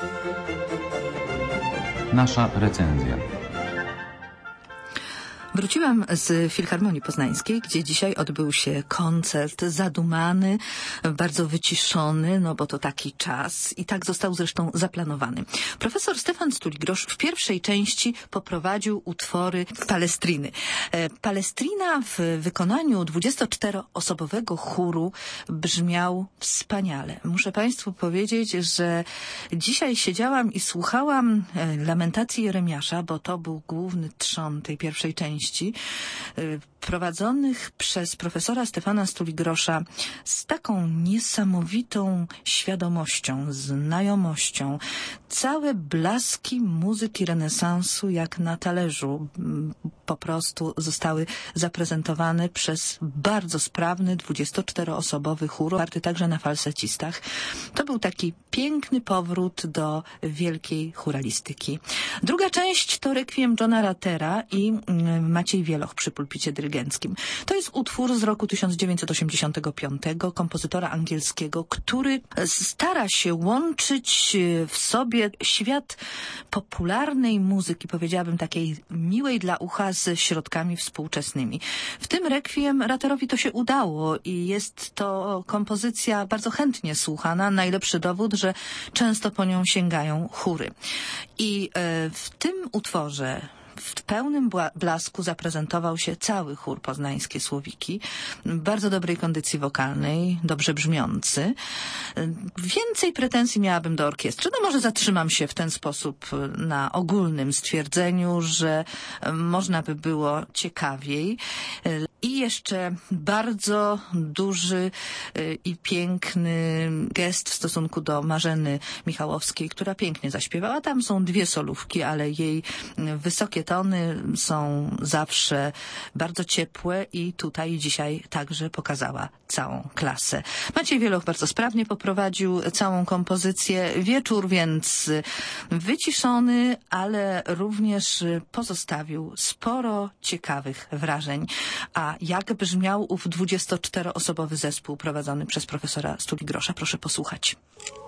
Nasza recenzja. Wróciłam z Filharmonii Poznańskiej, gdzie dzisiaj odbył się koncert zadumany, bardzo wyciszony, no bo to taki czas i tak został zresztą zaplanowany. Profesor Stefan Stuligrosz w pierwszej części poprowadził utwory Palestriny. Palestrina w wykonaniu 24-osobowego chóru brzmiał wspaniale. Muszę Państwu powiedzieć, że dzisiaj siedziałam i słuchałam lamentacji Jeremiasza, bo to był główny trzon tej pierwszej części, prowadzonych przez profesora Stefana Stuligrosza z taką niesamowitą świadomością, znajomością. Całe blaski muzyki renesansu jak na talerzu po prostu zostały zaprezentowane przez bardzo sprawny 24-osobowy chór, oparty także na falsetistach. To był taki piękny powrót do wielkiej chóralistyki. Druga część to rekwiem Johna Ratera i Maciej Wieloch przy pulpicie dyrygenckim. To jest utwór z roku 1985, kompozytora angielskiego, który stara się łączyć w sobie świat popularnej muzyki, powiedziałabym takiej miłej dla ucha, ze środkami współczesnymi. W tym rekwiem Raterowi to się udało i jest to kompozycja bardzo chętnie słuchana. Najlepszy dowód, że często po nią sięgają chóry. I w tym utworze w pełnym blasku zaprezentował się cały chór Poznańskie Słowiki, bardzo dobrej kondycji wokalnej, dobrze brzmiący. Więcej pretensji miałabym do orkiestry. No może zatrzymam się w ten sposób na ogólnym stwierdzeniu, że można by było ciekawiej. I jeszcze bardzo duży i piękny gest w stosunku do Marzeny Michałowskiej, która pięknie zaśpiewała. Tam są dwie solówki, ale jej wysokie tony są zawsze bardzo ciepłe i tutaj dzisiaj także pokazała całą klasę. Maciej Wieloch bardzo sprawnie poprowadził całą kompozycję. Wieczór więc wyciszony, ale również pozostawił sporo ciekawych wrażeń. A jak brzmiał ów 24-osobowy zespół prowadzony przez profesora Stuligrosza? Proszę posłuchać.